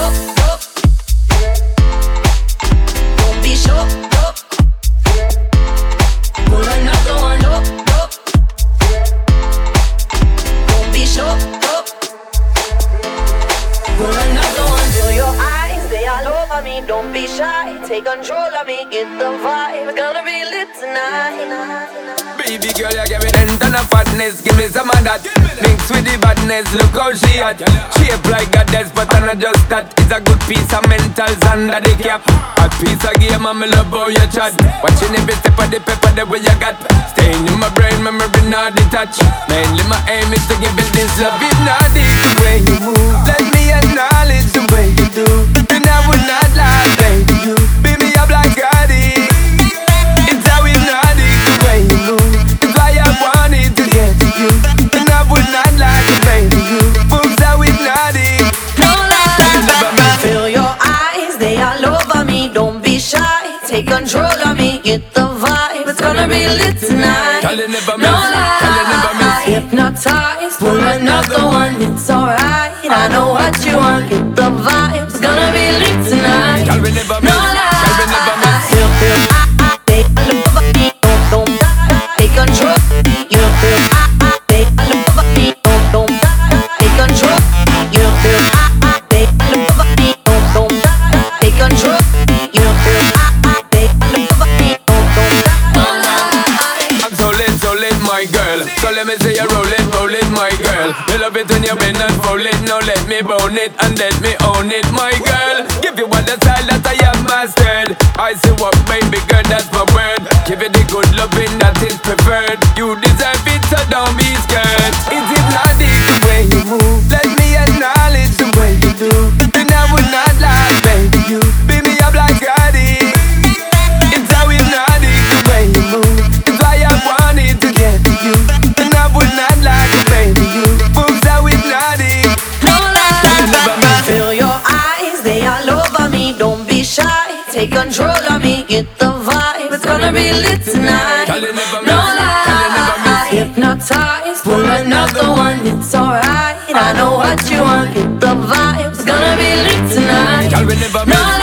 Don't be sure. Pull another one up. Don't be sure. Pull another one. Feel your eyes, they all over me. Don't be shy, take control of me. Get the vibe, it's gonna be lit tonight. Baby girl, you give me ten ton of fatness. Give me some of that. Mix with the badness, look how she hot. Shape like a goddess, but I'm not just that. It's a good piece of mentals under the cap. A piece of game, I'm love how you chat. Watching every step of the pepper, the way you got. Staying in my brain, memory not detached. Mainly my aim is to give it this love. If not the way you move, let me acknowledge the way you do. Then I would not lie, baby, you beat me up like Gotti. It's how we not the way you move. It's why I wanted to get to you. And I would not lie to baby you. Moves how we not it. No lie, feel your eyes, they all over me. Don't be shy, take control of me. Get the vibe, it's gonna be lit tonight. No lie, hypnotized, pull another one. It's alright, I know what you want. Get the vibe, it's gonna be lit tonight. No lie, feel they all over me. Don't die, take control. You feel they all over me. Don't die, take control. You feel they all over me. Don't die, take control. You feel they all over me. Don't die. I'm so lit, my girl. So let me say you roll it, my girl. You love it when you bend and fold it. Now let me bone it and let me own it, my girl. Give you all the style that I have mastered. I see what, baby girl, that's my word. Give it the good loving that is preferred. You deserve it, so don't be scared. It's hypnotic the way you move. Let me acknowledge the way you do. Then I would not lie, baby, you beat me up like Gotti. It's how hypnotic the way you move. It's why I wanted to get to you. And I would not lie to baby you. Moves how hypnotic. No lie, feel your eyes, they all over me. Don't be shy, take control of me. Get the vibe, it's gonna be lit tonight. No lie, hypnotized, pull another one. It's alright, I know what you want. Get the vibe, it's gonna be lit tonight. No lie.